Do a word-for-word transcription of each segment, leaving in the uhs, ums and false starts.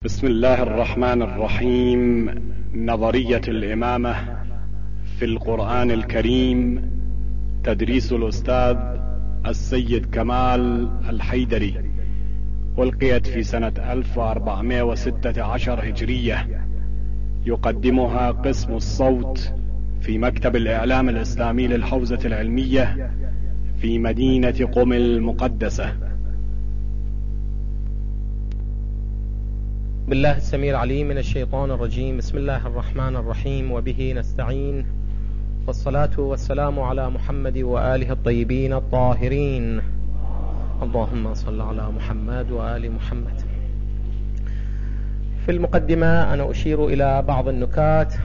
بسم الله الرحمن الرحيم. نظرية الإمامة في القرآن الكريم، تدريس الأستاذ السيد كمال الحيدري، ألقيت في سنة ألف وأربعمائة وستة عشر هجرية. يقدمها قسم الصوت في مكتب الإعلام الإسلامي للحوزة العلمية في مدينة قم المقدسة. بالله السميع العليم من الشيطان الرجيم. بسم الله الرحمن الرحيم، وبه نستعين، والصلاة والسلام على محمد وآله الطيبين الطاهرين. اللهم صل على محمد وآل محمد. في المقدمة أنا أشير إلى بعض النكات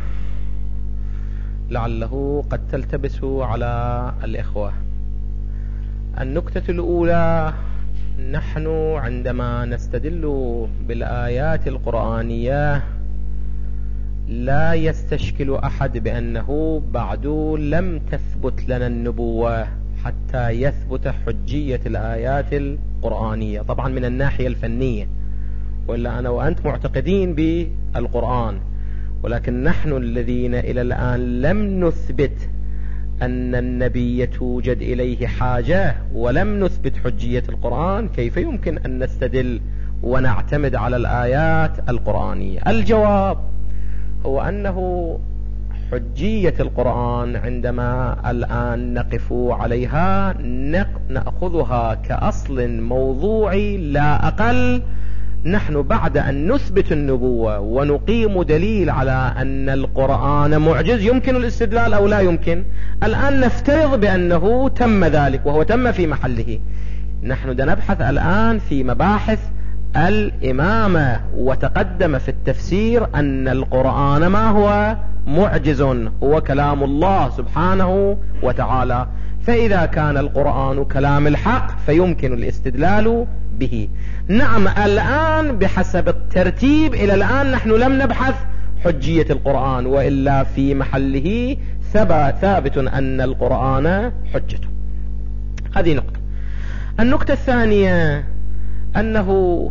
لعله قد تلتبس على الإخوة. النكتة الأولى: نحن عندما نستدل بالآيات القرآنية لا يستشكل أحد بأنه بعد لم تثبت لنا النبوة حتى يثبت حجية الآيات القرآنية، طبعا من الناحية الفنية، وإلا أنا وأنت معتقدين بالقرآن، ولكن نحن الذين إلى الآن لم نثبت أن النبي توجد إليه حاجة ولم نثبت حجية القرآن، كيف يمكن أن نستدل ونعتمد على الآيات القرآنية؟ الجواب هو أنه حجية القرآن عندما الآن نقف عليها نأخذها كأصل موضوعي لا أقل. نحن بعد أن نثبت النبوة ونقيم دليل على أن القرآن معجز، يمكن الاستدلال أو لا يمكن، الآن نفترض بأنه تم ذلك وهو تم في محله. نحن نبحث الآن في مباحث الإمامة، وتقدم في التفسير أن القرآن ما هو معجز، هو كلام الله سبحانه وتعالى، فإذا كان القرآن كلام الحق فيمكن الاستدلال به. نعم، الآن بحسب الترتيب إلى الآن نحن لم نبحث حجية القرآن، وإلا في محله ثابت أن القرآن حجته. هذه نقطة. النقطة الثانية أنه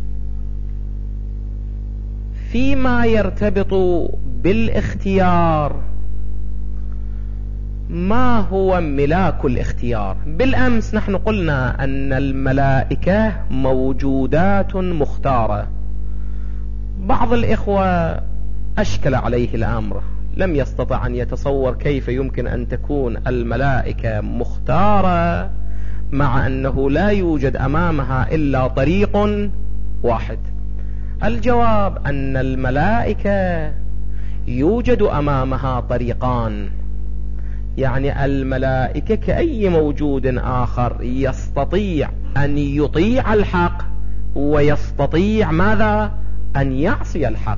فيما يرتبط بالاختيار، ما هو ملاك الاختيار؟ بالأمس نحن قلنا أن الملائكة موجودات مختارة. بعض الإخوة أشكل عليه الأمر، لم يستطع أن يتصور كيف يمكن أن تكون الملائكة مختارة مع أنه لا يوجد أمامها إلا طريق واحد. الجواب أن الملائكة يوجد أمامها طريقان، يعني الملائكة كأي موجود آخر يستطيع أن يطيع الحق ويستطيع ماذا؟ أن يعصي الحق،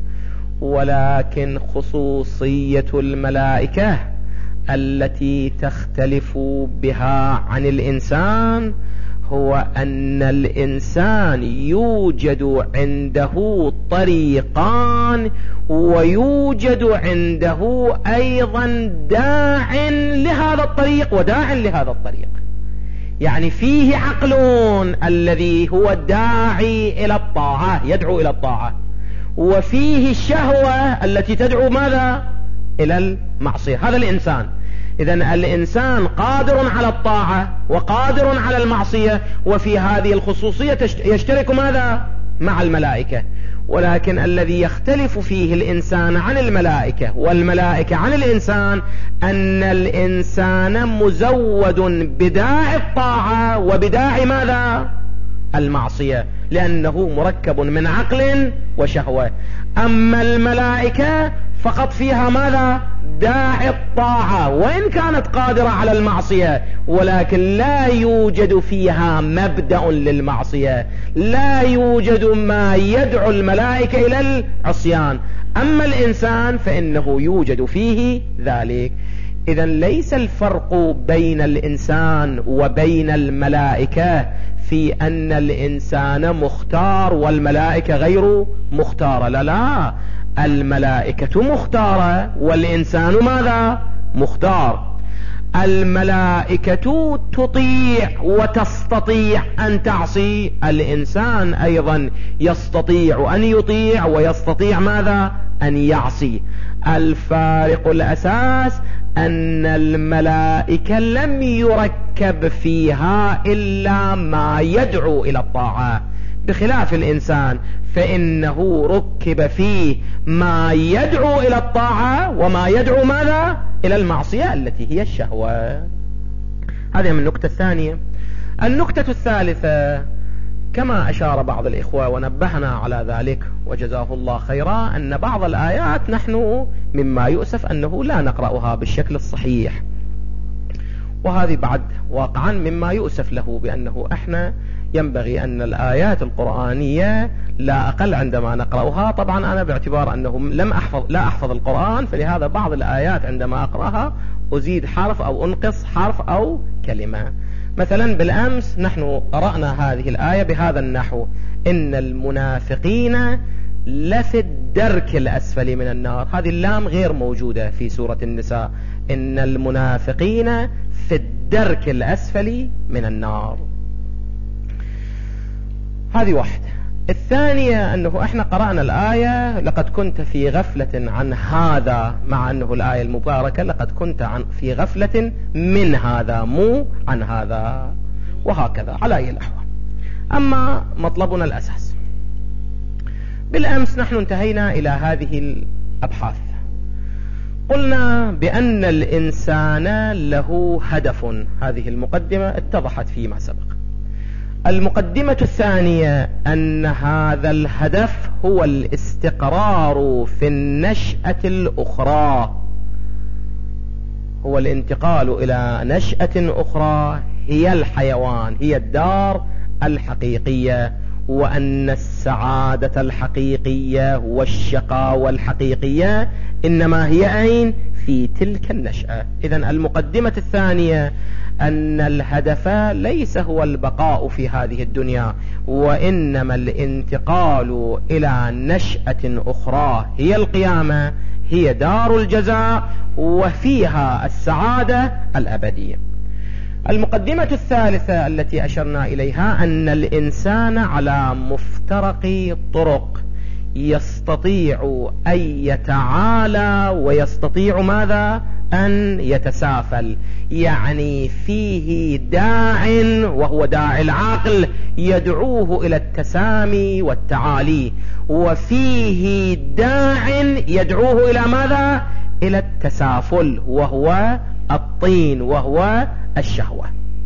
ولكن خصوصية الملائكة التي تختلف بها عن الإنسان هو أن الإنسان يوجد عنده طريقان، ويوجد عنده أيضا داع لهذا الطريق وداع لهذا الطريق. يعني فيه عقل الذي هو الداعي إلى الطاعة، يدعو إلى الطاعة، وفيه الشهوة التي تدعو ماذا؟ إلى المعصية. هذا الإنسان. إذن الإنسان قادر على الطاعة وقادر على المعصية، وفي هذه الخصوصية يشترك ماذا؟ مع الملائكة. ولكن الذي يختلف فيه الإنسان عن الملائكة والملائكة عن الإنسان أن الإنسان مزود بداعي الطاعة وبداعي ماذا؟ المعصية، لأنه مركب من عقل وشهوة. أما الملائكة فقط فيها ماذا؟ داعي الطاعة، وإن كانت قادرة على المعصية، ولكن لا يوجد فيها مبدأ للمعصية، لا يوجد ما يدعو الملائكة إلى العصيان. أما الإنسان فإنه يوجد فيه ذلك. إذن ليس الفرق بين الإنسان وبين الملائكة في أن الإنسان مختار والملائكة غير مختارة، لا لا، الملائكة مختارة والإنسان ماذا؟ مختار. الملائكة تطيع وتستطيع أن تعصي، الإنسان أيضا يستطيع أن يطيع ويستطيع ماذا؟ أن يعصي. الفارق الأساس أن الملائكة لم يركب فيها إلا ما يدعو إلى الطاعة، بخلاف الإنسان فإنه ركب فيه ما يدعو إلى الطاعة وما يدعو ماذا؟ إلى المعصية التي هي الشهوة. هذه من النقطة الثانية. النقطة الثالثة، كما أشار بعض الإخوة ونبهنا على ذلك وجزاه الله خيرا، أن بعض الآيات نحن مما يؤسف أنه لا نقرأها بالشكل الصحيح، وهذه بعد واقعا مما يؤسف له، بأنه احنا ينبغي أن الآيات القرآنية لا أقل عندما نقرأها، طبعا أنا باعتبار أنه لم أحفظ لا أحفظ القرآن، فلهذا بعض الآيات عندما أقرأها أزيد حرف أو أنقص حرف أو كلمة. مثلا بالأمس نحن قرأنا هذه الآية بهذا النحو: إن المنافقين لفي الدرك الأسفل من النار. هذه اللام غير موجودة في سورة النساء، إن المنافقين في الدرك الأسفل من النار. هذه واحدة. الثانية أنه احنا قرأنا الآية لقد كنت في غفلة عن هذا، مع أنه الآية المباركة لقد كنت عن في غفلة من هذا مو عن هذا، وهكذا على أي الأحوال. أما مطلبنا الأساس، بالأمس نحن انتهينا إلى هذه الأبحاث. قلنا بأن الإنسان له هدف، هذه المقدمة اتضحت فيما سبق. المقدمة الثانية أن هذا الهدف هو الاستقرار في النشأة الأخرى، هو الانتقال إلى نشأة أخرى هي الحيوان، هي الدار الحقيقية، وأن السعادة الحقيقية والشقاوة الحقيقية إنما هي أين؟ في تلك النشأة. إذن المقدمة الثانية أن الهدف ليس هو البقاء في هذه الدنيا، وإنما الانتقال إلى نشأة أخرى هي القيامة، هي دار الجزاء، وفيها السعادة الأبدية. المقدمة الثالثة التي أشرنا إليها أن الإنسان على مفترق طرق، يستطيع أن يتعالى ويستطيع ماذا؟ أن يتسافل، يعني فيه داع وهو داعي العاقل يدعوه إلى التسامي والتعالي، وفيه داع يدعوه إلى ماذا؟ إلى التسافل، وهو الطين وهو الشهوة.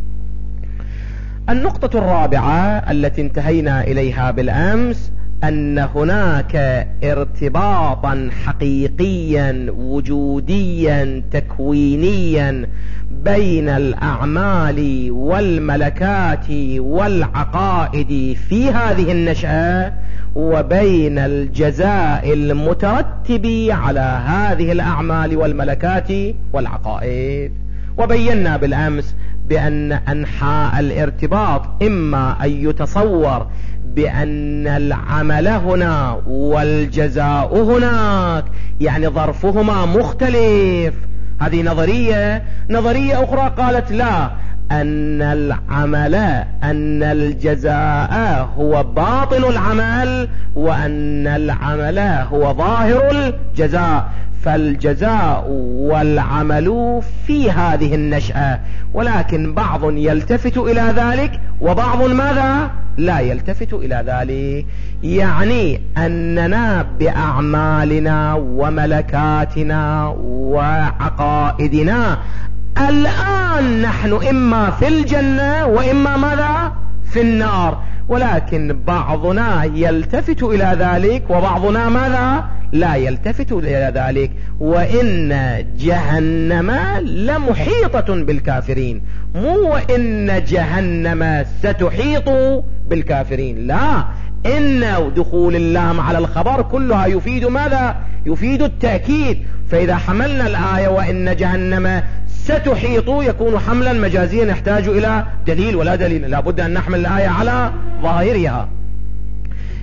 النقطة الرابعة التي انتهينا إليها بالأمس أن هناك ارتباطا حقيقيا وجوديا تكوينيا بين الأعمال والملكات والعقائد في هذه النشأة، وبين الجزاء المترتب على هذه الأعمال والملكات والعقائد. وبينا بالأمس بأن أنحاء الارتباط إما أن يتصور بأن العمل هنا والجزاء هناك، يعني ظرفهما مختلف. هذه نظرية. نظرية أخرى قالت لا، أن العمل أن الجزاء هو باطن العمل، وأن العمل هو ظاهر الجزاء، فالجزاء والعمل في هذه النشأة، ولكن بعض يلتفت إلى ذلك وبعض ماذا؟ لا يلتفت إلى ذلك. يعني أننا بأعمالنا وملكاتنا وعقائدنا الآن نحن إما في الجنة وإما ماذا؟ في النار، ولكن بعضنا يلتفت إلى ذلك وبعضنا ماذا؟ لا يلتفت إلى ذلك. وإن جهنم لمحيطة بالكافرين، مو إن جهنم ستحيط بالكافرين، لا، إن دخول اللام على الخبر كلها يفيد ماذا؟ يفيد التأكيد. فإذا حملنا الآية وإن جهنم ستحيط يكون حملا مجازيا يحتاج إلى دليل، ولا دليل، لا بد أن نحمل الآية على ظاهرها.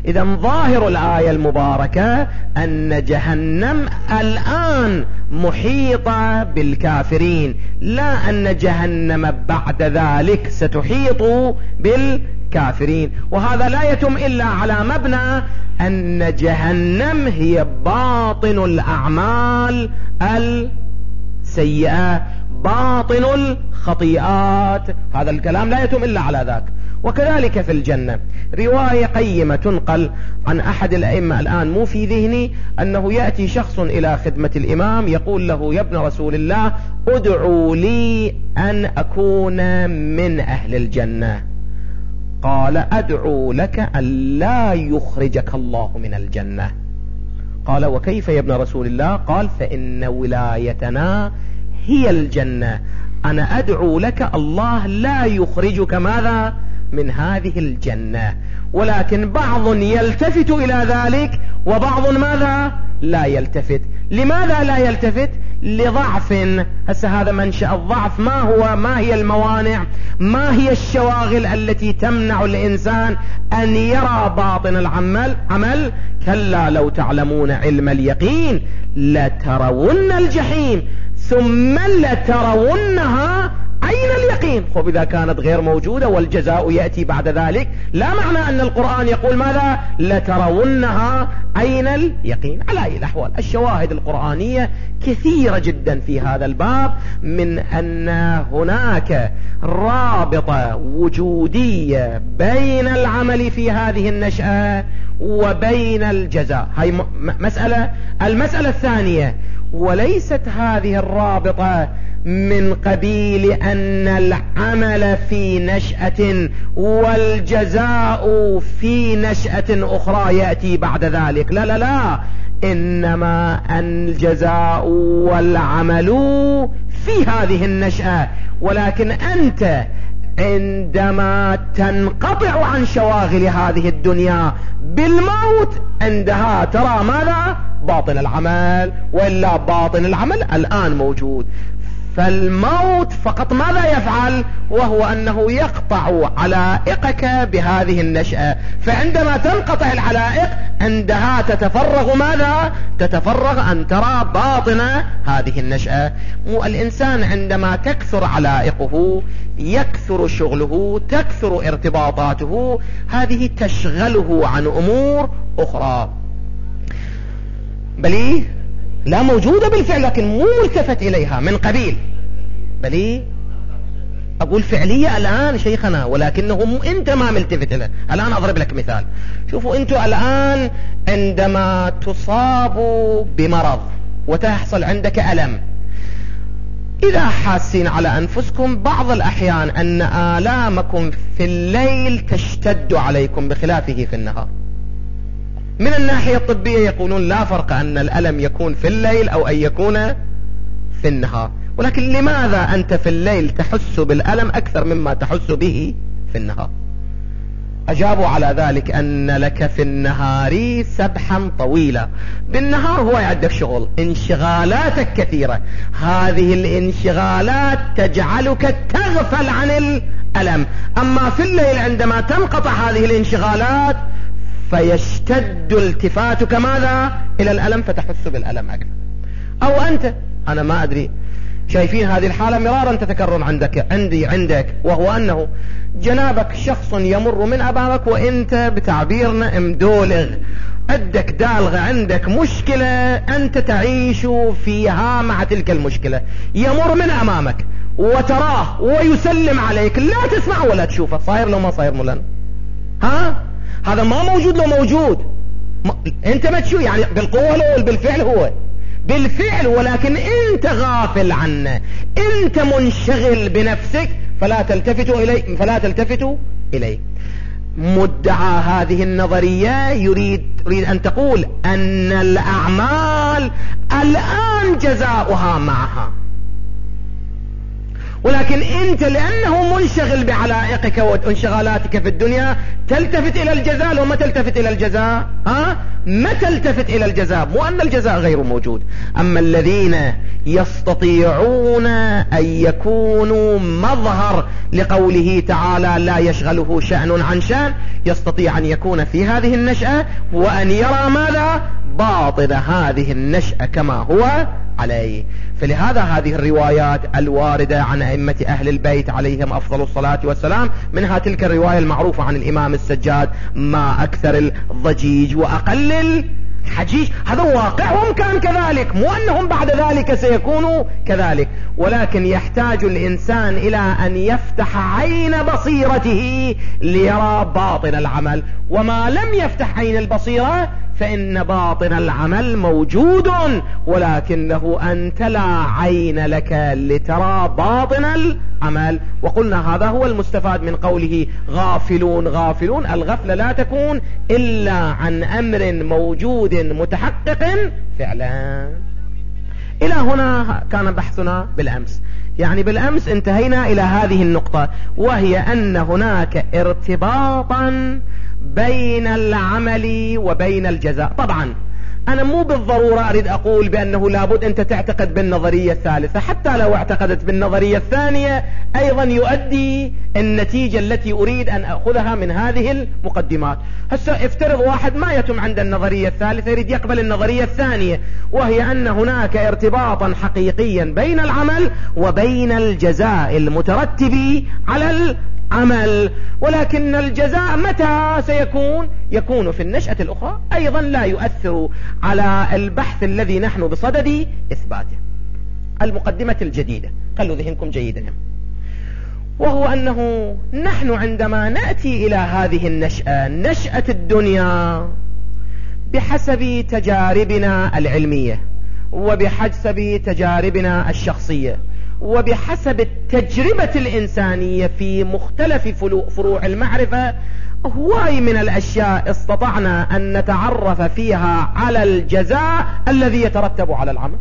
إذا ظاهر الآية المباركة أن جهنم الآن محيطة بالكافرين، لا أن جهنم بعد ذلك ستحيط بالكافرين. وهذا لا يتم إلا على مبنى أن جهنم هي باطن الأعمال السيئة، باطن الخطيئات. هذا الكلام لا يتم إلا على ذاك. وكذلك في الجنة رواية قيمة تنقل عن أحد الأئمة، الآن مو في ذهني، أنه يأتي شخص إلى خدمة الإمام يقول له: يا ابن رسول الله ادعوا لي أن أكون من أهل الجنة. قال: أدعو لك أن لا يخرجك الله من الجنة. قال: وكيف يا ابن رسول الله؟ قال: فإن ولايتنا هي الجنة، أنا أدعو لك الله لا يخرجك ماذا من هذه الجنة. ولكن بعض يلتفت إلى ذلك وبعض ماذا لا يلتفت. لماذا لا يلتفت؟ لضعف. هسه هذا منشأ الضعف. ما هو ما هي الموانع، ما هي الشواغل التي تمنع الإنسان أن يرى باطن العمل؟ عمل كلا لو تعلمون علم اليقين لترون الجحيم ثم لترونها عين اليقين. خب إذا كانت غير موجودة والجزاء يأتي بعد ذلك، لا معنى أن القرآن يقول ماذا؟ لترونها عين اليقين. على أي الأحوال الشواهد القرآنية كثيرة جدا في هذا الباب، من أن هناك رابطة وجودية بين العمل في هذه النشأة وبين الجزاء. هاي مسألة. المسألة الثانية: وليست هذه الرابطة من قبيل أن العمل في نشأة والجزاء في نشأة أخرى يأتي بعد ذلك. لا لا لا، إنما الجزاء والعمل في هذه النشأة. ولكن أنت عندما تنقطع عن شواغل هذه الدنيا بالموت، عندها ترى ماذا؟ باطن العمل. وإلا باطن العمل الآن موجود. فالموت فقط ماذا يفعل؟ وهو أنه يقطع علائقك بهذه النشأة. فعندما تنقطع العلائق عندها تتفرغ ماذا؟ تتفرغ أن ترى باطن هذه النشأة. الإنسان عندما تكثر علائقه، يكثر شغله، تكثر ارتباطاته، هذه تشغله عن أمور أخرى بل لا موجودة بالفعل، لكن مو ملتفت إليها من قبيل. بل أقول فعلية الآن شيخنا، ولكنه أنت ما ملتفت إليه. الآن أضرب لك مثال. شوفوا أنتوا الآن عندما تصابوا بمرض وتحصل عندك ألم، إذا حاسين على أنفسكم بعض الأحيان أن آلامكم في الليل تشتد عليكم بخلافه في النهار. من الناحية الطبية يقولون لا فرق أن الألم يكون في الليل أو أن يكون في النهار. ولكن لماذا أنت في الليل تحس بالألم أكثر مما تحس به في النهار؟ أجابوا على ذلك أن لك في النهار سبحا طويلة. بالنهار هو عندك شغل، انشغالاتك كثيرة، هذه الانشغالات تجعلك تغفل عن الألم. أما في الليل عندما تنقطع هذه الانشغالات فيشتد التفاتك ماذا؟ إلى الألم، فتحس بالألم أكثر. أو أنت، أنا ما أدري، شايفين هذه الحالة مرارا تتكرر عندك عندي عندك وهو أنه جنابك شخص يمر من أمامك وأنت بتعبيرنا مدولغ، عندك دالغة، عندك مشكلة أنت تعيش فيها مع تلك المشكلة، يمر من أمامك وتراه ويسلم عليك، لا تسمع ولا تشوفه. صاير لو ما صاير مولان؟ ها؟ هذا ما موجود لو موجود ما... انت ما تشوف يعني بالقوة لو بالفعل هو بالفعل، ولكن انت غافل عنه، انت منشغل بنفسك فلا تلتفت إليه فلا تلتفت إليه. مدعى هذه النظرية يريد يريد أن تقول أن الأعمال الآن جزاؤها معها، ولكن انت لانه منشغل بعلائقك وانشغالاتك في الدنيا تلتفت الى الجزاء. لو ما تلتفت الى الجزاء ها ما تلتفت الى الجزاء، مو ان الجزاء غير موجود. اما الذين يستطيعون ان يكونوا مظهر لقوله تعالى لا يشغله شأن عن شأن، يستطيع ان يكون في هذه النشأة وان يرى ماذا؟ باطن هذه النشأة كما هو عليه. فلهذا هذه الروايات الواردة عن أئمة أهل البيت عليهم أفضل الصلاة والسلام، منها تلك الرواية المعروفة عن الإمام السجاد: ما أكثر الضجيج وأقل الحجيج. هذا واقعهم كان كذلك، مو أنهم بعد ذلك سيكونوا كذلك، ولكن يحتاج الإنسان إلى أن يفتح عين بصيرته ليرى باطن العمل. وما لم يفتح عين البصيرة فإن باطن العمل موجود، ولكنه أنت لا عين لك لترى باطن العمل. وقلنا هذا هو المستفاد من قوله غافلون غافلون. الغفلة لا تكون إلا عن أمر موجود متحقق فعلا. إلى هنا كان بحثنا بالأمس. يعني بالأمس انتهينا إلى هذه النقطة، وهي أن هناك ارتباطا بين العمل وبين الجزاء. طبعا أنا مو بالضرورة أريد أقول بأنه لابد أنت تعتقد بالنظرية الثالثة، حتى لو اعتقدت بالنظرية الثانية أيضا يؤدي النتيجة التي أريد أن أخذها من هذه المقدمات. هسه افترض واحد ما يتم عند النظرية الثالثة يريد يقبل النظرية الثانية، وهي أن هناك ارتباطا حقيقيا بين العمل وبين الجزاء المترتب على العمل. ولكن الجزاء متى سيكون؟ يكون في النشأة الأخرى، أيضا لا يؤثر على البحث الذي نحن بصدد إثباته. المقدمة الجديدة خلوا ذهنكم جيدا، وهو أنه نحن عندما نأتي إلى هذه النشأة، نشأة الدنيا، بحسب تجاربنا العلمية وبحسب تجاربنا الشخصية وبحسب التجربة الإنسانية في مختلف فروع المعرفة، هواي من الأشياء استطعنا أن نتعرف فيها على الجزاء الذي يترتب على العمل.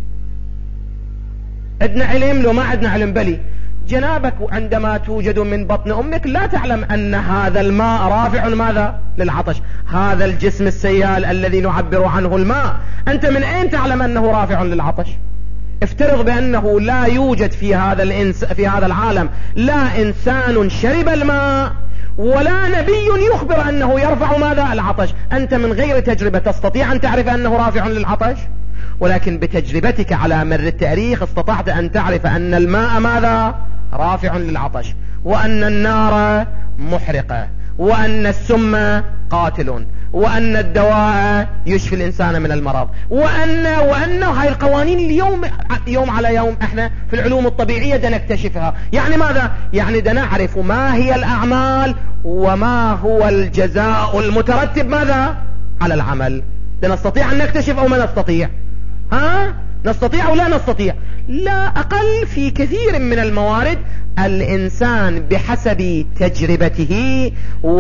عندنا علم لو ما عندنا علم؟ بلي. جنابك عندما توجد من بطن أمك لا تعلم أن هذا الماء رافع ماذا؟ للعطش. هذا الجسم السيال الذي نعبر عنه الماء، أنت من أين تعلم أنه رافع للعطش؟ افترض بأنه لا يوجد في هذا الإنس في هذا العالم لا إنسان شرب الماء ولا نبي يخبر أنه يرفع ماذا؟ العطش. أنت من غير تجربة تستطيع أن تعرف أنه رافع للعطش، ولكن بتجربتك على مر التاريخ استطعت أن تعرف أن الماء ماذا؟ رافع للعطش، وأن النار محرقة، وأن السم قاتل، وأن الدواء يشفي الإنسان من المرض، وأن وأن هاي القوانين اليوم يوم على يوم احنا في العلوم الطبيعية دا نكتشفها. يعني ماذا؟ يعني دا نعرف ما هي الأعمال وما هو الجزاء المترتب ماذا؟ على العمل. دا نستطيع أن نكتشف أو ما نستطيع؟ ها؟ نستطيع أو لا نستطيع؟ لا أقل في كثير من الموارد الإنسان بحسب تجربته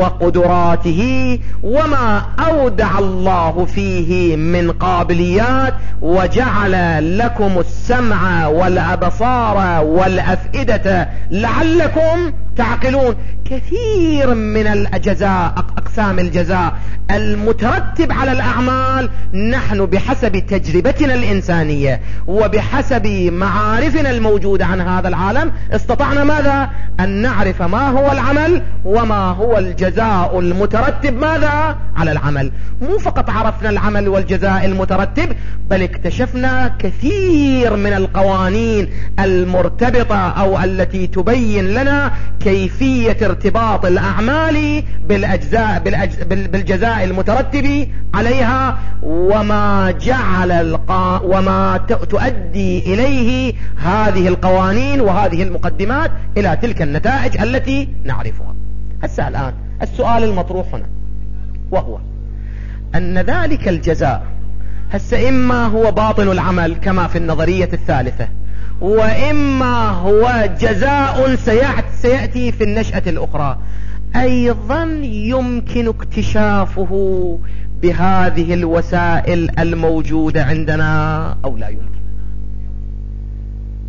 وقدراته وما أودع الله فيه من قابليات، وجعل لكم السمع والأبصار والأفئدة لعلكم تعقلون. كثير من الجزاء، أقسام الجزاء المترتب على الأعمال، نحن بحسب تجربتنا الإنسانية وبحسب معارفنا الموجودة عن هذا العالم استطعنا ماذا؟ أن نعرف ما هو العمل وما هو الجزاء المترتب ماذا؟ على العمل. مو فقط عرفنا العمل والجزاء المترتب، بل اكتشفنا كثير من القوانين المرتبطة أو التي تبين لنا كيفية ارتباط الأعمال بالأجزاء بالأجز... بالجزاء المترتب عليها، وما جعل القا... وما ت... تؤدي إليه هذه القوانين وهذه المقدمات إلى تلك النتائج التي نعرفها. هسه الآن السؤال المطروح هنا وهو أن ذلك الجزاء هسه إما هو باطن العمل كما في النظرية الثالثة، وإما هو جزاء سيأتي في النشأة الأخرى، أيضا يمكن اكتشافه بهذه الوسائل الموجودة عندنا أو لا يمكن؟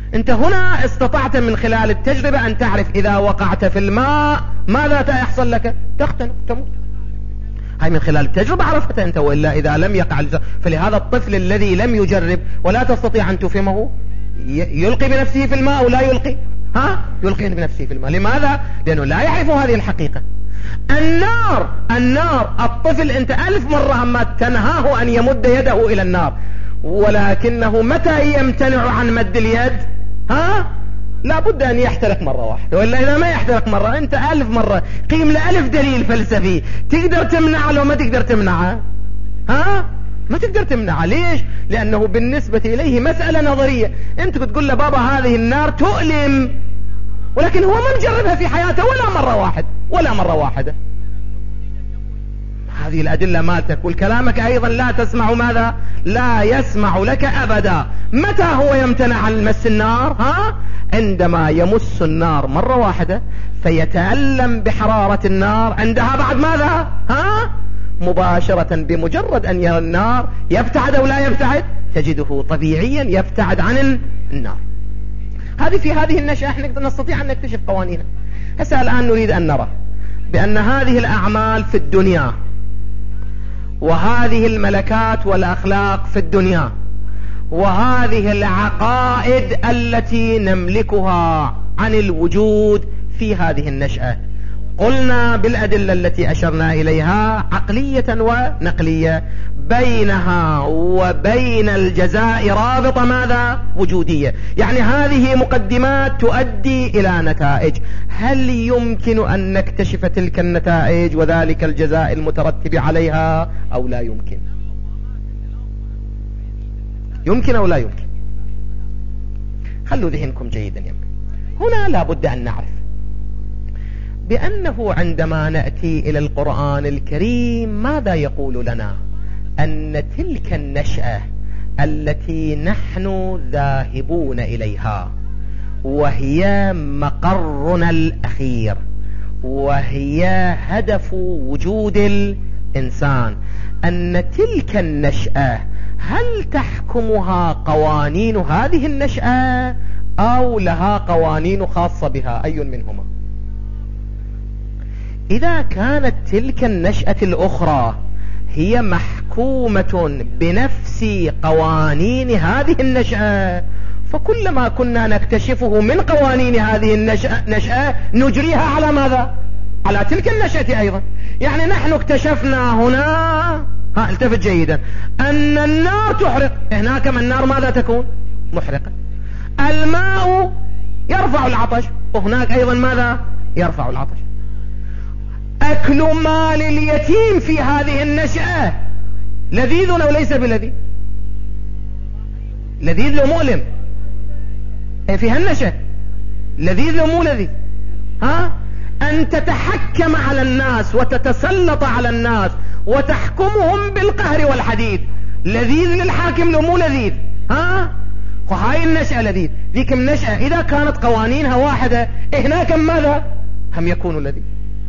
انت هنا استطعت من خلال التجربة ان تعرف اذا وقعت في الماء ماذا يحصل لك؟ تختنق تموت. هاي من خلال التجربة عرفتها انت، وإلا اذا لم يقع. فلهذا الطفل الذي لم يجرب ولا تستطيع ان تفهمه يلقي بنفسه في الماء او لا يلقي؟ ها يلقي بنفسه في الماء. لماذا؟ لانه لا يعرف هذه الحقيقة. النار النار الطفل انت الف مرة ما تنهاه ان يمد يده الى النار، ولكنه متى يمتنع عن مد اليد؟ ها لابد ان يحترق مرة واحدة، وإلا اذا ما يحترق مرة انت الف مرة قيم لألف دليل فلسفي تقدر تمنعه لو ما تقدر تمنعه. ها ما تقدر تمنعه. ليش؟ لانه بالنسبة اليه مسألة نظرية. انت بتقول له بابا هذه النار تؤلم، ولكن هو ما مجربها في حياته ولا مرة واحدة ولا مرة واحدة. هذه الأدلة مالتك، والكلامك أيضا لا تسمع ماذا؟ لا يسمع لك أبدا. متى هو يمتنع عن مس النار؟ ها عندما يمس النار مرة واحدة فيتألم بحرارة النار، عندها بعد ماذا؟ ها مباشرة بمجرد أن يرى النار يبتعد أو لا يبتعد، تجده طبيعيا يبتعد عن النار. هذه في هذه النشأة احنا نستطيع أن نكتشف قوانينها. هسه الآن نريد أن نرى بأن هذه الأعمال في الدنيا وهذه الملكات والأخلاق في الدنيا وهذه العقائد التي نملكها عن الوجود في هذه النشأة، قلنا بالأدلة التي أشرنا إليها عقلية ونقلية، بينها وبين الجزاء رابطة ماذا؟ وجودية. يعني هذه مقدمات تؤدي إلى نتائج. هل يمكن أن نكتشف تلك النتائج وذلك الجزاء المترتب عليها أو لا يمكن؟ يمكن أو لا يمكن؟ خلوا ذهنكم جيدا يمكن. هنا لابد أن نعرف بأنه عندما نأتي إلى القرآن الكريم ماذا يقول لنا؟ أن تلك النشأة التي نحن ذاهبون إليها وهي مقرنا الأخير وهي هدف وجود الإنسان، أن تلك النشأة هل تحكمها قوانين هذه النشأة أو لها قوانين خاصة بها؟ أي منهما؟ إذا كانت تلك النشأة الأخرى هي محكومة بنفس قوانين هذه النشأة، فكلما كنا نكتشفه من قوانين هذه النشأة نشأة نجريها على ماذا؟ على تلك النشأة أيضا. يعني نحن اكتشفنا هنا، ها التفت جيدا، أن النار تحرق، هناك من النار ماذا تكون؟ محرقة. الماء يرفع العطش، وهناك أيضا ماذا؟ يرفع العطش. أكل مال اليتيم في هذه النشأة لذيذ أو ليس بلذيذ؟ لذيذ لو مؤلم في هالنشأة، لذيذ لو مو لذيذ؟ ها أن تتحكم على الناس وتتسلط على الناس وتحكمهم بالقهر والحديد، لذيذ للحاكم لو مو لذيذ؟ ها وهاي النشأة لذيذ. ذيك النشأة إذا كانت قوانينها واحدة هناك ماذا؟ هم يكون لذيذ.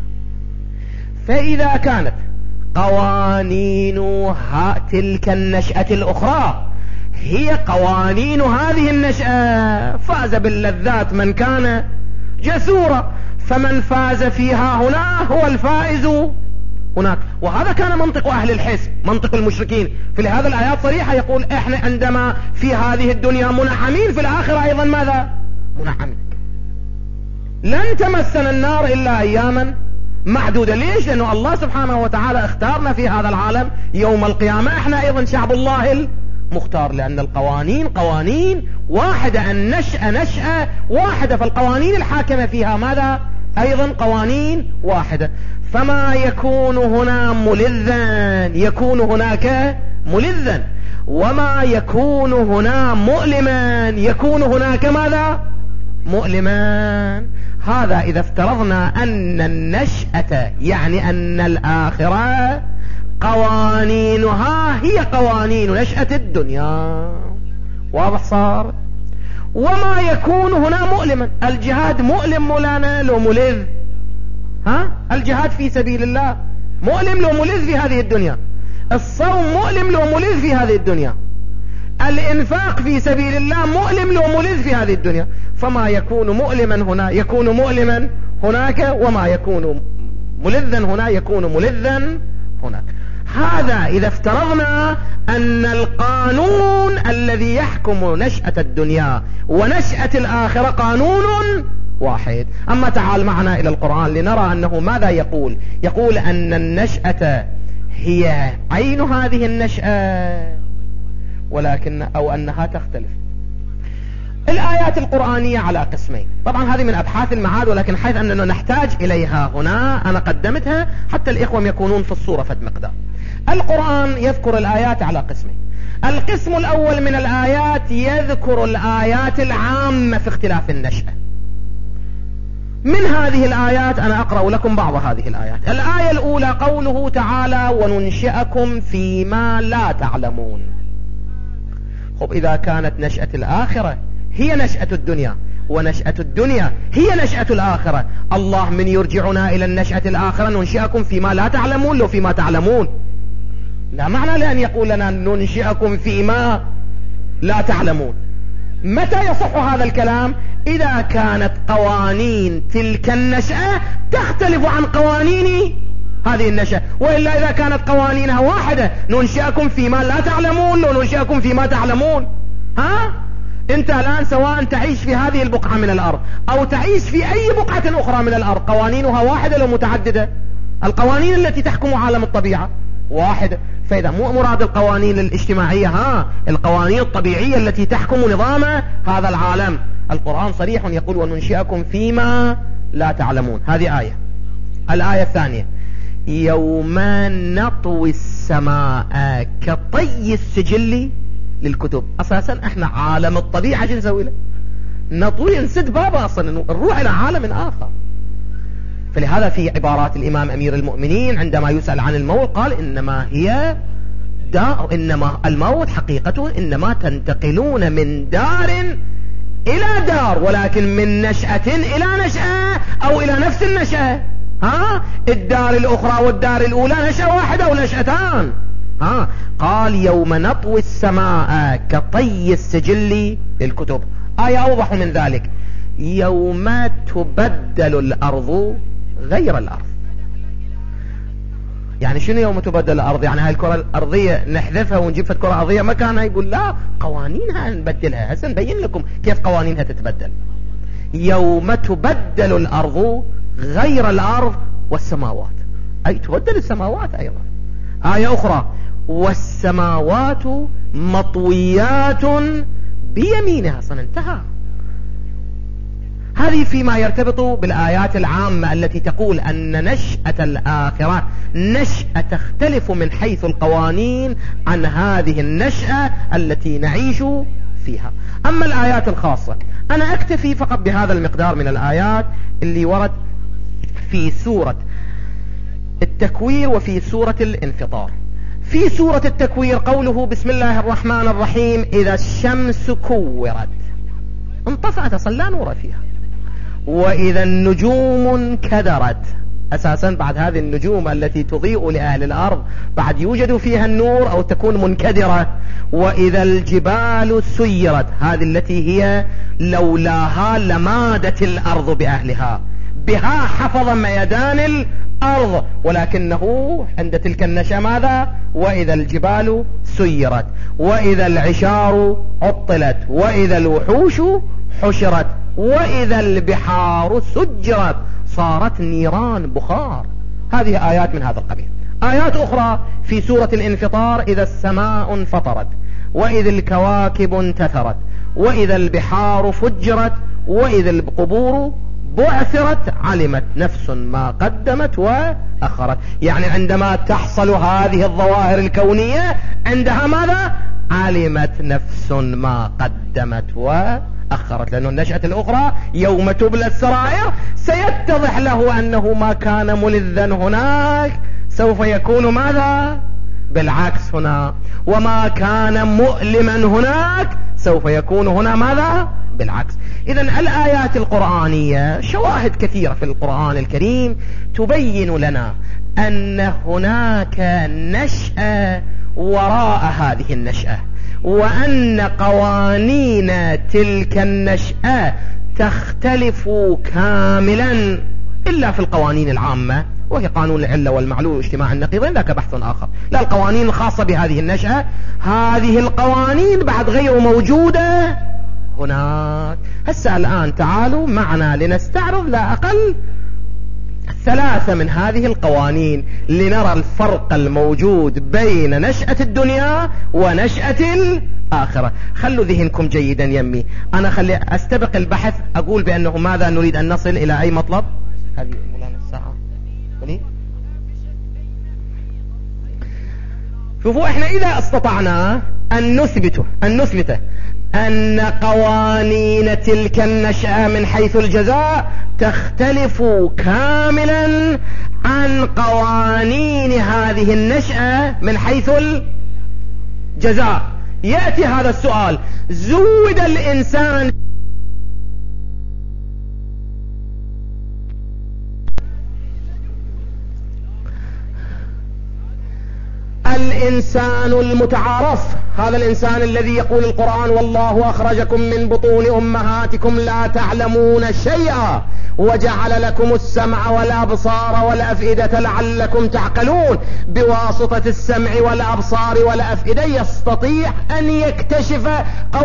فإذا كانت قوانين تلك النشأة الأخرى هي قوانين هذه النشأة، فاز باللذات من كان جسورا، فمن فاز فيها هنا هو الفائز هناك. وهذا كان منطق أهل الحس، منطق المشركين. في هذا الآيات صريحة يقول احنا عندما في هذه الدنيا منعمين، في الآخرة أيضا ماذا؟ منعمين. لن تمسنا النار إلا أياما معدودة. ليش؟ لأنه الله سبحانه وتعالى اختارنا في هذا العالم يوم القيامة، احنا ايضا شعب الله المختار، لأن القوانين قوانين واحدة، النشأة نشأة واحدة، فالقوانين الحاكمة فيها ماذا؟ ايضا قوانين واحدة. فما يكون هنا ملذا يكون هناك ملذا، وما يكون هنا مؤلما يكون هناك ماذا؟ مؤلما. هذا إذا افترضنا أن النشأة يعني أن الآخرة قوانينها هي قوانين نشأة الدنيا. واضح صار؟ وما يكون هنا مؤلما، الجهاد مؤلم مولانا لو ملذ؟ ها الجهاد في سبيل الله مؤلم لو ملذ في هذه الدنيا؟ الصوم مؤلم لو ملذ في هذه الدنيا؟ الإنفاق في سبيل الله مؤلم لو ملذ في هذه الدنيا، فما يكون مؤلما هنا يكون مؤلما هناك، وما يكون ملذا هنا يكون ملذا هناك. هذا إذا افترضنا أن القانون الذي يحكم نشأة الدنيا ونشأة الآخرة قانون واحد. أما تعال معنا إلى القرآن لنرى أنه ماذا يقول. يقول أن النشأة هي عين هذه النشأة، ولكن أو أنها تختلف. الآيات القرآنية على قسمين، طبعا هذه من أبحاث المعاد، ولكن حيث أننا نحتاج إليها هنا أنا قدمتها حتى الإخوة يكونون في الصورة فد مقدار. القرآن يذكر الآيات على قسمين. القسم الأول من الآيات يذكر الآيات العامة في اختلاف النشأة. من هذه الآيات أنا أقرأ لكم بعض هذه الآيات. الآية الأولى قوله تعالى وننشئكم فيما لا تعلمون. خب إذا كانت نشأة الآخرة هي نشأة الدنيا ونشأة الدنيا هي نشأة الآخرة، الله من يرجعنا إلى النشأة الآخرة ننشئكم فيما لا تعلمون لو فيما تعلمون؟ لا معنى لأن يقول لنا ننشئكم فيما لا تعلمون. متى يصح هذا الكلام؟ إذا كانت قوانين تلك النشأة تختلف عن قوانين هذه النشأة، وإلا إذا كانت قوانينها واحدة ننشئكم فيما لا تعلمون لو ننشئكم فيما تعلمون. ها انت الآن سواء تعيش في هذه البقعة من الأرض أو تعيش في أي بقعة أخرى من الأرض قوانينها واحدة لو متعددة. القوانين التي تحكم عالم الطبيعة واحدة، فإذا مو مراد القوانين الاجتماعية، ها القوانين الطبيعية التي تحكم نظام هذا العالم. القرآن صريح يقول وننشئكم فيما لا تعلمون. هذه آية. الآية الثانية يوم نطوي السماء كطي السجل للكتب. أساسا احنا عالم الطبيعة شو نسوي له؟ نطوي نسد بابا أصلا نروح إلى عالم آخر. فلهذا في عبارات الإمام أمير المؤمنين عندما يسأل عن الموت قال إنما هي دار، إنما الموت حقيقته إنما تنتقلون من دار إلى دار، ولكن من نشأة إلى نشأة أو إلى نفس النشأة. ها الدار الأخرى والدار الأولى نشأة واحدة أو نشأتان. ها قال يوم نطوي السماء كطي السجل للكتب. آية أوضح من ذلك يوم تبدل الأرض غير الأرض. يعني شنو يوم تبدل الأرض؟ يعني هاي الكرة الأرضية نحذفها ونجيب في الكرة الأرضية مكانها؟ يقول لا، قوانينها نبدلها. هسه نبين لكم كيف قوانينها تتبدل. يوم تبدل الأرض غير الأرض والسماوات، أي تبدل السماوات أيضا. آية أخرى والسماوات مطويات بيمينها. أصلا انتهى. هذه فيما يرتبط بالآيات العامة التي تقول أن نشأة الآخرة نشأة تختلف من حيث القوانين عن هذه النشأة التي نعيش فيها. أما الآيات الخاصة أنا أكتفي فقط بهذا المقدار من الآيات اللي ورد في سورة التكوير وفي سورة الانفطار. في سورة التكوير قوله بسم الله الرحمن الرحيم إذا الشمس كورت انطفأت أصلا لا نور فيها، وإذا النجوم انكدرت. أساسا بعد هذه النجوم التي تضيء لأهل الأرض بعد يوجد فيها النور أو تكون منكدرة. وإذا الجبال سيرت، هذه التي هي لولاها لمادت الأرض بأهلها، بها حفظ ميدان الأرض، ولكنه عند تلك النشأة ماذا؟ وإذا الجبال سيرت، وإذا العشار عطلت، وإذا الوحوش حشرت، وإذا البحار سجرت صارت نيران بخار. هذه آيات من هذا القبيل. آيات أخرى في سورة الانفطار إذا السماء انفطرت، وإذا الكواكب انتثرت، وإذا البحار فجرت، وإذا القبور بعثرت علمت نفس ما قدمت وأخرت. يعني عندما تحصل هذه الظواهر الكونية عندها ماذا؟ علمت نفس ما قدمت وأخرت. لأن النشأة الأخرى يوم تبلى السرائر سيتضح له أنه ما كان ملذا هناك سوف يكون ماذا؟ بالعكس هنا. وما كان مؤلما هناك سوف يكون هنا ماذا؟ بالعكس. إذن الآيات القرآنية شواهد كثيرة في القرآن الكريم تبين لنا أن هناك نشأة وراء هذه النشأة، وأن قوانين تلك النشأة تختلف كاملا إلا في القوانين العامة، وهي قانون العلة والمعلول واجتماع النقيضين، ذاك بحث آخر. لا، القوانين الخاصة بهذه النشأة، هذه القوانين بعد غير موجودة هناك. هسه الآن تعالوا معنا لنستعرض لا أقل ثلاثة من هذه القوانين لنرى الفرق الموجود بين نشأة الدنيا ونشأة الآخرة. خلوا ذهنكم جيدا يمي. أنا خلي أستبق البحث، أقول بأنه ماذا نريد أن نصل إلى أي مطلب. هذه مولانا الساعة ولي. شوفوا، احنا إذا استطعنا أن نثبته أن نثبته أن قوانين تلك النشأة من حيث الجزاء تختلف كاملا عن قوانين هذه النشأة من حيث الجزاء، يأتي هذا السؤال: زود الإنسان الإنسان المتعارف، هذا الإنسان الذي يقول القرآن: والله أخرجكم من بطون أمهاتكم لا تعلمون شيئا وجعل لكم السمع والأبصار والأفئدة لعلكم تعقلون. بواسطة السمع والأبصار والأفئدة يستطيع أن يكتشف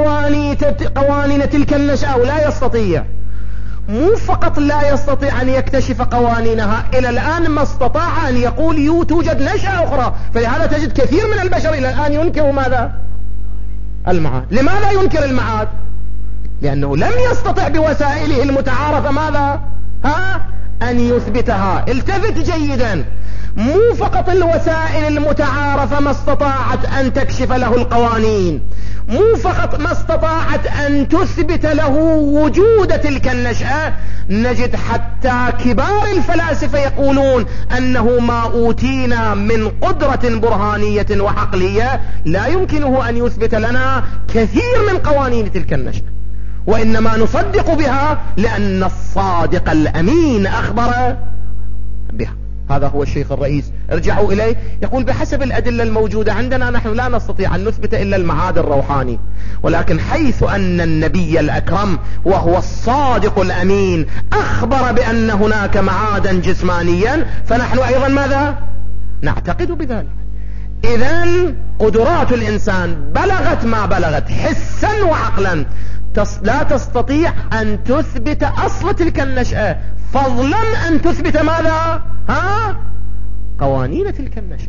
قوانين تلك النشأة، ولا يستطيع. مو فقط لا يستطيع أن يكتشف قوانينها، إلى الآن ما استطاع أن يقول يو توجد نشأة أخرى. فلهذا تجد كثير من البشر إلى الآن ينكر ماذا؟ المعاد. لماذا ينكر المعاد؟ لأنه لم يستطع بوسائله المتعارفة ماذا؟ ها؟ أن يثبتها. التفت جيدا، مو فقط الوسائل المتعارفة ما استطاعت أن تكشف له القوانين، مو فقط ما استطاعت أن تثبت له وجود تلك النشأة، نجد حتى كبار الفلاسفة يقولون أنه ما أوتينا من قدرة برهانية وعقلية لا يمكنه أن يثبت لنا كثير من قوانين تلك النشأة، وإنما نصدق بها لأن الصادق الأمين أخبر بها. هذا هو الشيخ الرئيس، ارجعوا إليه، يقول: بحسب الأدلة الموجودة عندنا نحن لا نستطيع أن نثبت إلا المعاد الروحاني، ولكن حيث أن النبي الأكرم وهو الصادق الأمين أخبر بأن هناك معادا جسمانيا، فنحن أيضا ماذا؟ نعتقد بذلك. إذن قدرات الإنسان بلغت ما بلغت حسا وعقلا، لا تستطيع أن تثبت أصل تلك النشأة، فضلا أن تثبت ماذا؟ ها؟ قوانين تلك النشأة.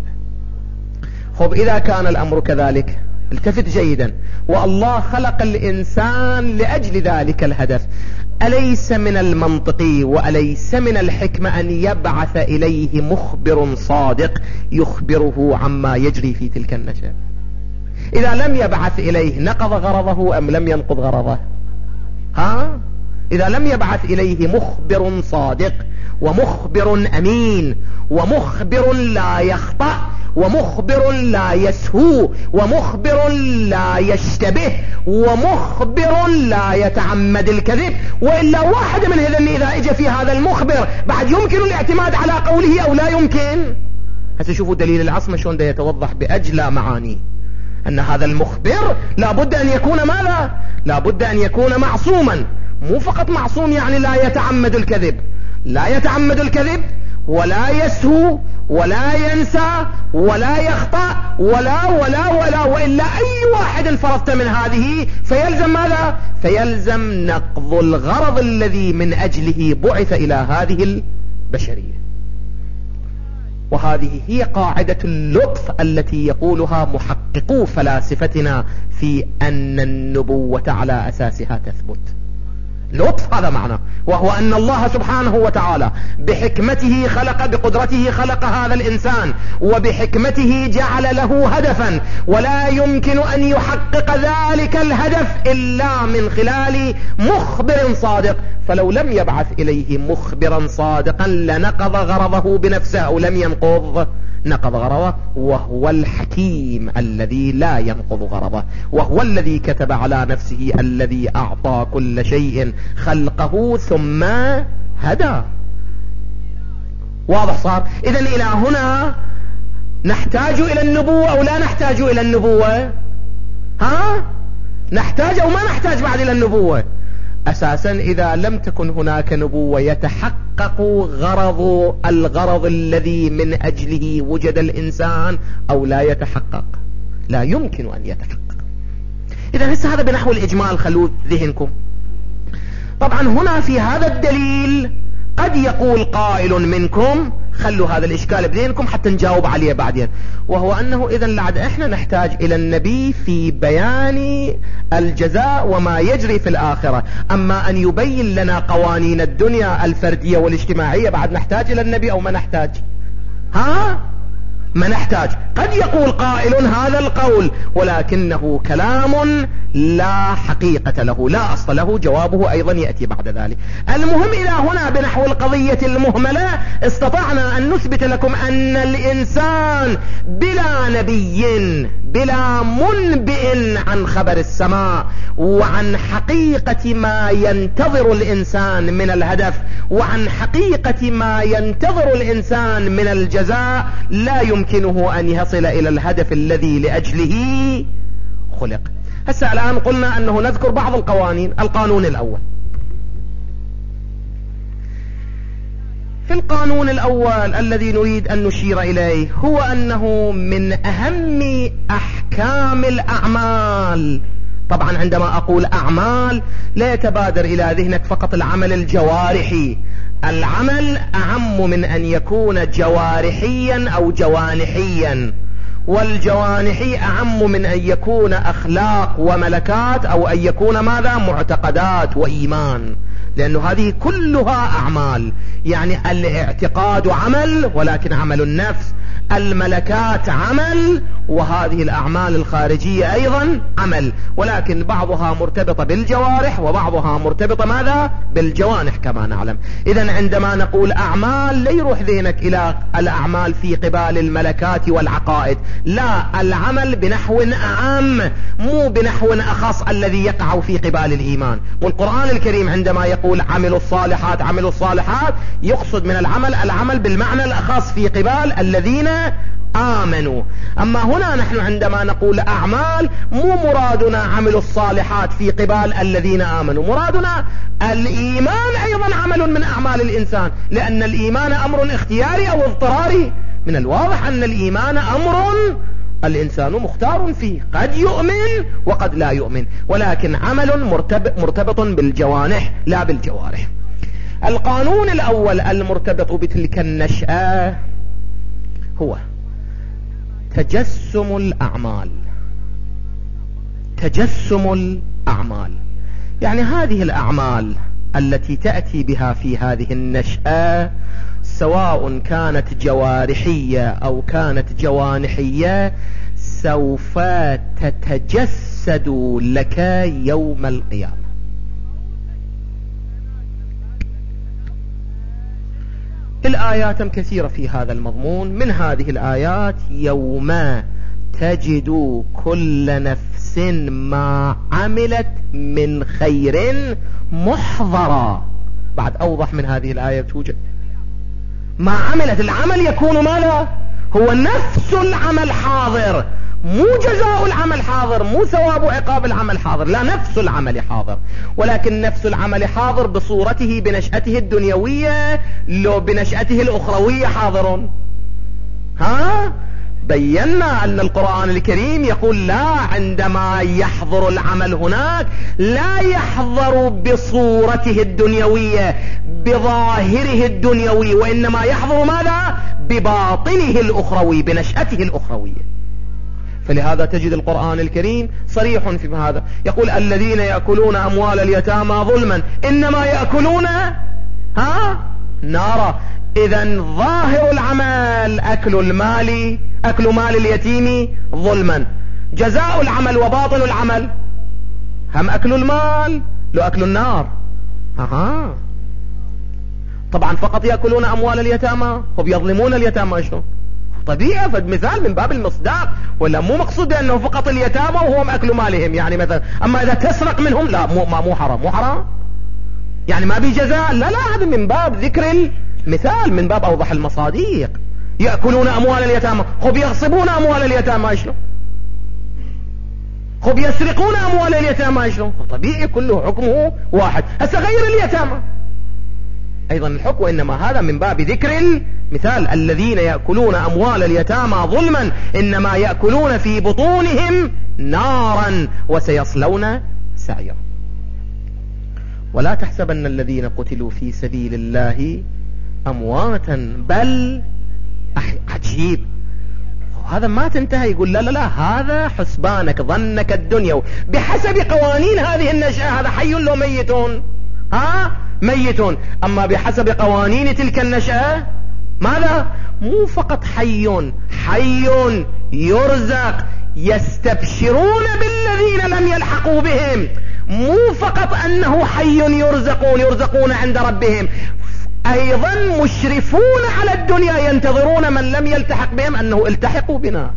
خب إذا كان الأمر كذلك، التفت جيدا، والله خلق الإنسان لأجل ذلك الهدف، أليس من المنطقي وأليس من الحكمة أن يبعث إليه مخبر صادق يخبره عما يجري في تلك النشأة؟ إذا لم يبعث إليه نقض غرضه أم لم ينقض غرضه؟ ها؟ إذا لم يبعث إليه مخبر صادق ومخبر أمين ومخبر لا يخطأ ومخبر لا يسهو ومخبر لا يشتبه ومخبر لا يتعمد الكذب، وإلا واحد من هذين إذا اجى في هذا المخبر بعد يمكن الاعتماد على قوله أو لا يمكن؟ هسه شوفوا دليل العصمة شلون ده يتوضح بأجلى معاني، أن هذا المخبر لابد أن يكون ماذا؟ لابد أن يكون معصوما. مو فقط معصوم يعني لا يتعمد الكذب، لا يتعمد الكذب ولا يسهو ولا ينسى ولا يخطأ ولا ولا ولا وإلا أي واحد فرضت من هذه فيلزم ماذا؟ فيلزم نقض الغرض الذي من أجله بعث إلى هذه البشرية. وهذه هي قاعدة اللطف التي يقولها محققو فلاسفتنا في أن النبوة على أساسها تثبت. لطف هذا معنى، وهو أن الله سبحانه وتعالى بحكمته خلق، بقدرته خلق هذا الإنسان، وبحكمته جعل له هدفا، ولا يمكن أن يحقق ذلك الهدف إلا من خلال مخبر صادق. فلو لم يبعث إليه مخبرا صادقا لنقض غرضه بنفسه، أو لم ينقض نقض غرضه، وهو الحكيم الذي لا ينقض غرضه، وهو الذي كتب على نفسه الذي أعطى كل شيء خلقه ثم هدى. واضح صار؟ إذن إلى هنا نحتاج إلى النبوة أو لا نحتاج إلى النبوة؟ ها نحتاج او ما نحتاج بعد الى النبوة؟ اساسا اذا لم تكن هناك نبوة يتحقق غرض الغرض الذي من اجله وجد الانسان او لا يتحقق؟ لا يمكن ان يتحقق. اذا هسه هذا بنحو الاجمال، خلوا ذهنكم. طبعا هنا في هذا الدليل قد يقول قائل منكم، خلوا هذا الاشكال بذهنكم حتى نجاوب عليه بعدين، وهو انه اذا لعد احنا نحتاج الى النبي في بيان الجزاء وما يجري في الاخرة، اما ان يبين لنا قوانين الدنيا الفردية والاجتماعية بعد نحتاج الى النبي او ما نحتاج؟ ها ما نحتاج. قد يقول قائل هذا القول، ولكنه كلام لا حقيقة له، لا أصل له، جوابه أيضا يأتي بعد ذلك. المهم إلى هنا بنحو القضية المهملة استطعنا أن نثبت لكم أن الإنسان بلا نبي، بلا منبئ عن خبر السماء وعن حقيقة ما ينتظر الإنسان من الهدف وعن حقيقة ما ينتظر الإنسان من الجزاء، لا يمكنه أن يصل إلى الهدف الذي لأجله خلق. هسه الآن قلنا أنه نذكر بعض القوانين. القانون الأول، في القانون الأول الذي نريد أن نشير إليه هو أنه من أهم أحكام الأعمال. طبعا عندما أقول أعمال لا يتبادر إلى ذهنك فقط العمل الجوارحي، العمل أعم من أن يكون جوارحيا أو جوانحيا، والجوانحي أعم من أن يكون أخلاق وملكات أو أن يكون ماذا؟ معتقدات وإيمان، لأنه هذه كلها أعمال. يعني الاعتقاد عمل ولكن عمل النفس، الملكات عمل، وهذه الأعمال الخارجية أيضا عمل، ولكن بعضها مرتبطة بالجوارح وبعضها مرتبطة ماذا؟ بالجوانح كما نعلم. إذن عندما نقول أعمال لا يروح ذهنك إلى الأعمال في قبال الملكات والعقائد، لا، العمل بنحو أعم مو بنحو أخص الذي يقع في قبال الإيمان. والقرآن الكريم عندما يقول عملوا الصالحات عملوا الصالحات يقصد من العمل العمل بالمعنى الأخص في قبال الذين آمنوا. أما هنا نحن عندما نقول أعمال مو مرادنا عمل الصالحات في قبال الذين آمنوا، مرادنا الإيمان أيضا عمل من أعمال الإنسان، لأن الإيمان أمر اختياري أو اضطراري. من الواضح أن الإيمان أمر الإنسان مختار فيه، قد يؤمن وقد لا يؤمن، ولكن عمل مرتبط, مرتبط بالجوانح لا بالجوارح. القانون الأول المرتبط بتلك النشأة هو تجسم الأعمال. تجسم الأعمال يعني هذه الأعمال التي تأتي بها في هذه النشأة سواء كانت جوارحية أو كانت جوانحية سوف تتجسد لك يوم القيامة. الآيات كثيرة في هذا المضمون. من هذه الآيات يوم تجد كل نفس ما عملت من خير محضرا. بعد أوضح من هذه الآية توجد ما عملت. العمل يكون ماذا؟ هو نفس العمل حاضر، مو جزاء العمل حاضر، مو ثواب وعقاب العمل حاضر، لا، نفس العمل حاضر، ولكن نفس العمل حاضر بصورته بنشأته الدنيوية لو بنشأته الأخروية حاضر. ها بينا أن القرآن الكريم يقول لا، عندما يحضر العمل هناك لا يحضر بصورته الدنيوية بظاهره الدنيوي، وإنما يحضر ماذا؟ بباطنه الأخروي بنشأته الأخروية. فلهذا تجد القرآن الكريم صريح في هذا، يقول الذين يأكلون أموال اليتامى ظلما إنما يأكلون ها نارا. إذن ظاهر العمل أكل المال، أكل مال اليتيم ظلما، جزاء العمل وباطن العمل هم أكل المال لو أكل النار. أها طبعا فقط يأكلون أموال اليتامى وبيظلمون اليتامى شنو؟ طبيعي، فد مثال من باب المصداق، ولا مو مقصود أنه فقط اليتامى وهم أكل مالهم يعني مثلا. أما إذا تسرق منهم لا، مو مو حرام، مو حرام يعني ما بي جزاء، لا لا، هذا من باب ذكر المثال، من باب أوضح المصاديق. يأكلون أموال اليتامى، خب يغصبون أموال اليتامى شنو؟ خب يسرقون أموال اليتامى شلون؟ طبيعي كله حكمه واحد. هسه غير اليتامى أيضا الحكم، وإنما هذا من باب ذكر المثال. الذين يأكلون أموال اليتامى ظلما إنما يأكلون في بطونهم نارا وسيصلون سعيرا. ولا تحسبن الذين قتلوا في سبيل الله أمواتا بل عجيب. هذا ما تنتهي يقول لا لا لا هذا حسبانك ظنك الدنيا بحسب قوانين هذه النشأة هذا حي لو ميتون، ها ميتون. أما بحسب قوانين تلك النشأة ماذا؟ مو فقط حي، حي يرزق. يستبشرون بالذين لم يلحقوا بهم، مو فقط أنه حي يرزقون يرزقون عند ربهم، أيضا مشرفون على الدنيا ينتظرون من لم يلتحق بهم أنه التحقوا بنا.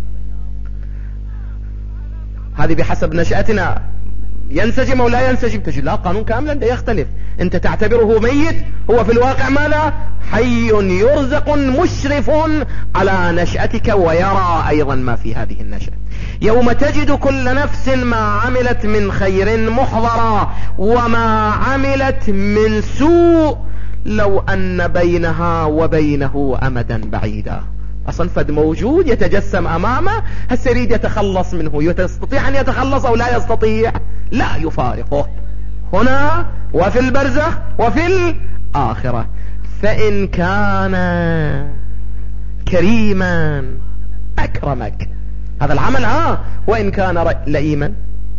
هذه بحسب نشأتنا ينسجم أو لا ينسجم؟ تجد لا قانون كاملا ده يختلف. أنت تعتبره ميت، هو في الواقع ماذا؟ حي يرزق مشرف على نشأتك ويرى أيضا ما في هذه النشأة. يوم تجد كل نفس ما عملت من خير محضرا وما عملت من سوء لو أن بينها وبينه أمدا بعيدا. أصلا فد موجود يتجسم أمامه، هسه يريد يتخلص منه، يستطيع أن يتخلص أو لا يستطيع؟ لا، يفارقه هنا وفي البرزخ وفي الآخرة. فإن كان كريما أكرمك، هذا العمل ها، وإن كان لئيما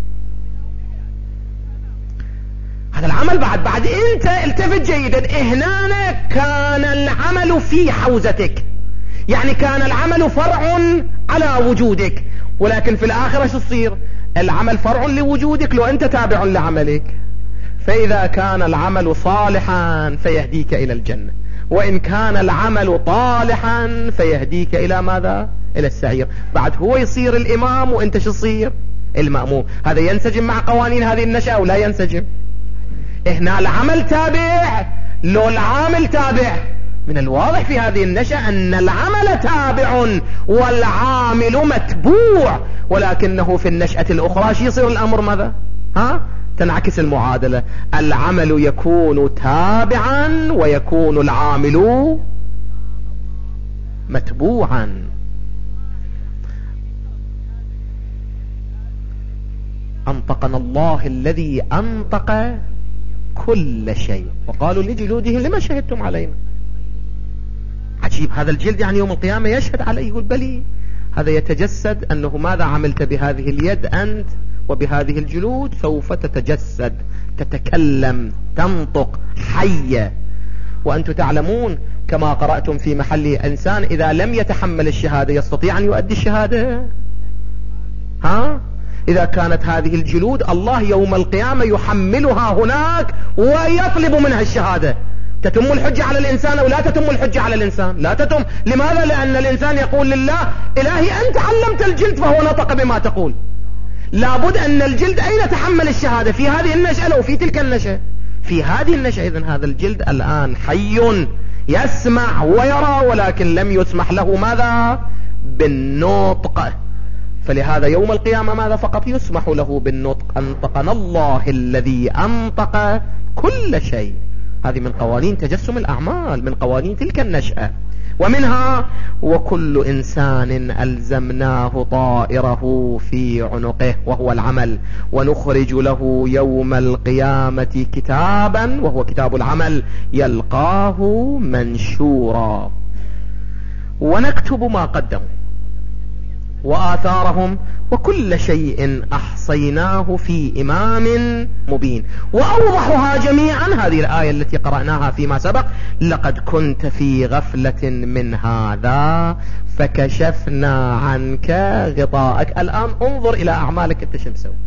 هذا العمل بعد بعد انت التفت جيدا. هنا كان العمل في حوزتك، يعني كان العمل فرع على وجودك، ولكن في الآخرة شو تصير؟ العمل فرع لوجودك لو أنت تابع لعملك. فإذا كان العمل صالحا فيهديك إلى الجنة، وإن كان العمل طالحا فيهديك إلى ماذا؟ إلى السعير. بعد هو يصير الإمام وأنت شو تصير؟ المأموم. هذا ينسجم مع قوانين هذه النشأة ولا ينسجم؟ هنا العمل تابع لو العامل تابع. من الواضح في هذه النشأة أن العمل تابع والعامل متبوع، ولكنه في النشأة الأخرى شو يصير الأمر ماذا؟ ها؟ تنعكس المعادلة، العمل يكون تابعا ويكون العامل متبوعا. أنطقنا الله الذي أنطق كل شيء وقالوا لجلودهم لما شهدتم علينا. عجيب، هذا الجلد يعني يوم القيامة يشهد عليه، يقول بلي. هذا يتجسد أنه ماذا عملت بهذه اليد أنت وبهذه الجلود؟ سوف تتجسد، تتكلم، تنطق، حية. وأنتم تعلمون كما قرأتم في محل إنسان إذا لم يتحمل الشهادة يستطيع أن يؤدي الشهادة؟ ها؟ إذا كانت هذه الجلود الله يوم القيامة يحملها هناك ويطلب منها الشهادة، تتم الحجة على الإنسان أو لا تتم الحجة على الإنسان؟ لا تتم. لماذا؟ لأن الإنسان يقول لله إلهي أنت علمت الجلد فهو نطق بما تقول. لابد أن الجلد أين تحمل الشهادة؟ في هذه النشأة أو في تلك النشأة؟ في هذه النشأة. إذن هذا الجلد الآن حي يسمع ويرى، ولكن لم يسمح له ماذا؟ بالنطق. فلهذا يوم القيامة ماذا فقط يسمح له بالنطق؟ أنطقنا الله الذي أنطق كل شيء. هذه من قوانين تجسم الأعمال، من قوانين تلك النشأة. ومنها وكل إنسان ألزمناه طائره في عنقه وهو العمل ونخرج له يوم القيامة كتابا وهو كتاب العمل يلقاه منشورا ونكتب ما قدموا وآثارهم وكل شيء أحصيناه في إمام مبين. وأوضحها جميعا هذه الآية التي قرأناها فيما سبق: لقد كنت في غفلة من هذا فكشفنا عنك غطاءك. الآن انظر إلى أعمالك أنت شو مسوي،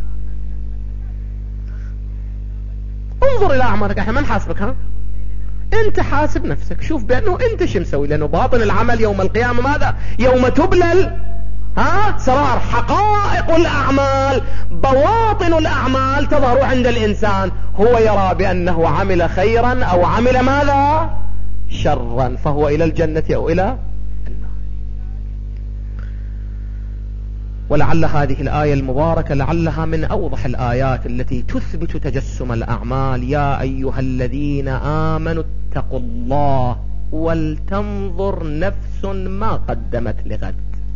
انظر إلى أعمالك. احنا ما نحاسبك، ها انت حاسب نفسك، شوف بأنه انت شو مسوي، لأنه باطن العمل يوم القيامة ماذا؟ يوم تبلل ها سرار حقائق الأعمال، بواطن الأعمال تظهر عند الإنسان. هو يرى بأنه عمل خيرا أو عمل ماذا؟ شرا، فهو إلى الجنة أو إلى النار. ولعل هذه الآية المباركة لعلها من أوضح الآيات التي تثبت تجسم الأعمال. يا أيها الذين آمنوا اتقوا الله ولتنظر نفس ما قدمت لغد.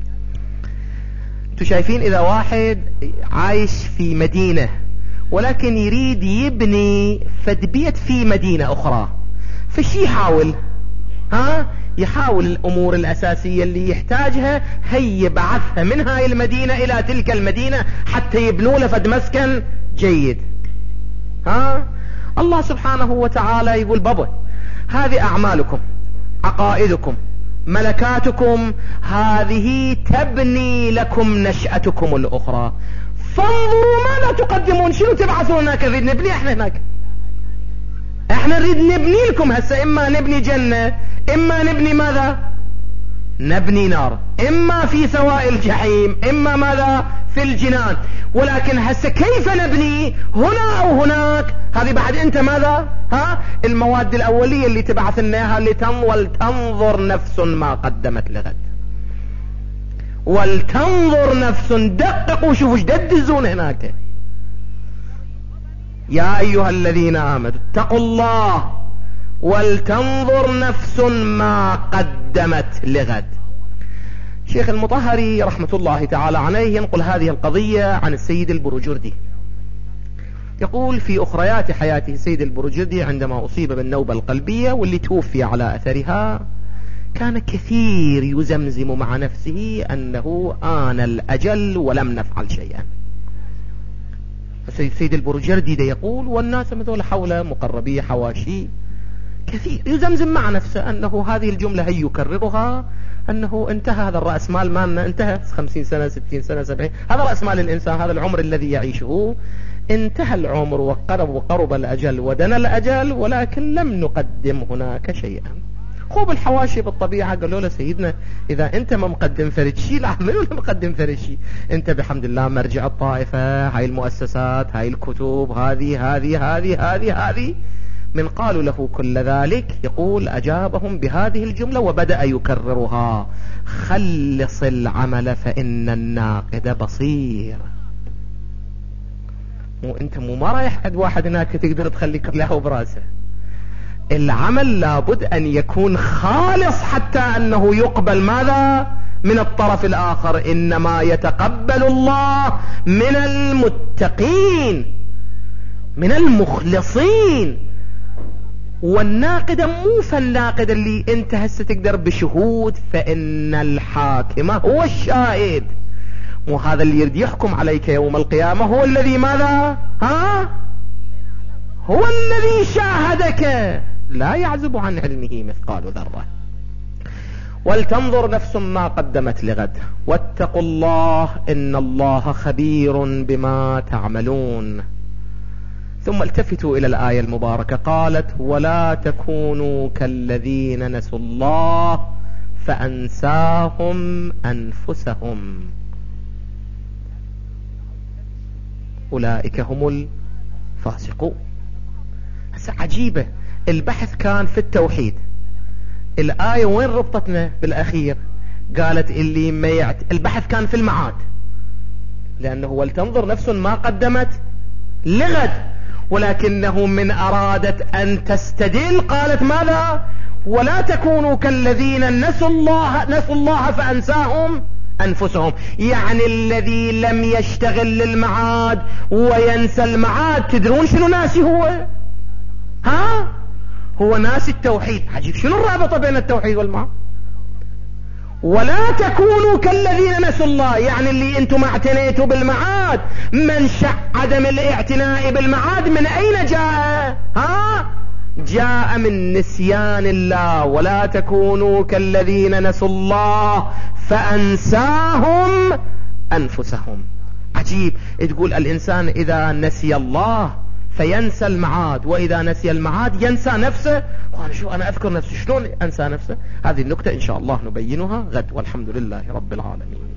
انتوا شايفين إذا واحد عايش في مدينة ولكن يريد يبني فد بيت في مدينة أخرى، فشي يحاول؟ ها يحاول الأمور الأساسية اللي يحتاجها هي يبعثها من هاي المدينة إلى تلك المدينة حتى يبنوا له فد مسكن جيد. ها الله سبحانه وتعالى يقول بابا هذه أعمالكم، عقائدكم، ملكاتكم، هذه تبني لكم نشأتكم الأخرى، فانظروا ماذا تقدمون، شنو تبعثون هناك؟ نريد نبني احنا هناك، احنا نريد نبني لكم هسه، اما نبني جنة، اما نبني ماذا؟ نبني نار، اما في سواء الجحيم، اما ماذا؟ في الجنان. ولكن هسه كيف نبني هنا او هناك؟ هذه بعد انت ماذا؟ ها المواد الاولية اللي تبعث لنا ولتنظر نفس ما قدمت لغد. ولتنظر نفس، دققوا شوفوا ايش ددزون هناك. يا ايها الذين امنوا اتقوا الله ولتنظر نفس ما قدمت لغد. شيخ المطهري رحمة الله تعالى عليه ينقل هذه القضية عن السيد البروجردي، يقول في أخريات حياته السيد البروجردي عندما أصيب بالنوبة القلبية واللي توفي على أثرها كان كثير يزمزم مع نفسه أنه آن الأجل ولم نفعل شيئا. السيد البروجردي ده يقول والناس مثل حوله مقربي حواشي كثير يزمزم مع نفسه أنه هذه الجملة هي يكررها، أنه انتهى هذا الرأس مال مالنا، انتهى خمسين سنة ستين سنة سبعين، هذا رأس مال الإنسان، هذا العمر الذي يعيشه انتهى العمر وقرب وقرب الأجل ودنا الأجل، ولكن لم نقدم هناك شيئا. خوب الحواشي بالطبيعة قالوا له سيدنا إذا أنت ما مقدم فرد شيء لا منو اللي مقدم فرد شيء؟ أنت بحمد الله مرجع الطائفة، هاي المؤسسات، هاي الكتب، هذه هذه هذه هذه هذه من قالوا له كل ذلك يقول أجابهم بهذه الجملة وبدأ يكررها: خلص العمل فإن الناقد بصير. مو أنت مو ما رايح عند واحد هناك تقدر تخلي كله براسه، العمل لابد أن يكون خالص حتى أنه يقبل ماذا؟ من الطرف الآخر. إنما يتقبل الله من المتقين من المخلصين. والناقد مو فالناقد اللي انت هسه تقدر بشهود، فإن الحاكم هو الشاهد. مو هذا اللي يريد يحكم عليك يوم القيامة هو الذي ماذا؟ ها هو الذي شاهدك، لا يعزب عن علمه مثقال ذرة. ولتنظر نفس ما قدمت لغد واتقوا الله إن الله خبير بما تعملون. ثم التفتوا إلى الآية المباركة، قالت: ولا تكونوا كالذين نسوا الله فأنساهم أنفسهم أولئك هم الفاسقون. هسه عجيبة، البحث كان في التوحيد، الآية وين ربطتنا بالأخير؟ قالت اللي ما يعت... البحث كان في المعاد، لأنه ولتنظر نفس ما قدمت لغد، ولكنه من أرادت أن تستدل قالت ماذا؟ ولا تكونوا كالذين نسوا الله نسوا الله فأنساهم أنفسهم. يعني الذي لم يشتغل للمعاد وينسى المعاد، تدرون شنو ناسي هو؟ ها هو ناسي التوحيد. عجيب، شنو الرابطة بين التوحيد والمعاد؟ ولا تكونوا كالذين نسوا الله، يعني اللي انتم اعتنيتوا بالمعاد. منشأ عدم الاعتناء بالمعاد من اين جاء؟ ها جاء من نسيان الله. ولا تكونوا كالذين نسوا الله فأنساهم أنفسهم. عجيب، تقول الإنسان إذا نسي الله فينسى المعاد، وإذا نسي المعاد ينسى نفسه. وأنا شو أنا أذكر نفسي، شلون أنسى نفسه؟ هذه النكتة إن شاء الله نبينها غد، والحمد لله رب العالمين.